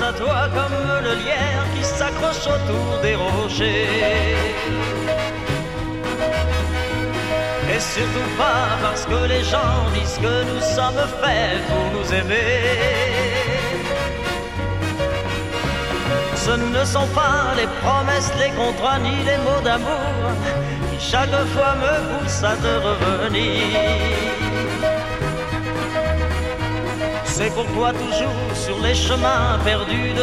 à toi comme le lierre qui s'accroche autour des rochers. Et surtout pas parce que les gens disent que nous sommes faits pour nous aimer. Ce ne sont pas les promesses, les contrats ni les mots d'amour qui chaque fois me poussent à te revenir. C'est pourquoi toujours sur les chemins perdus de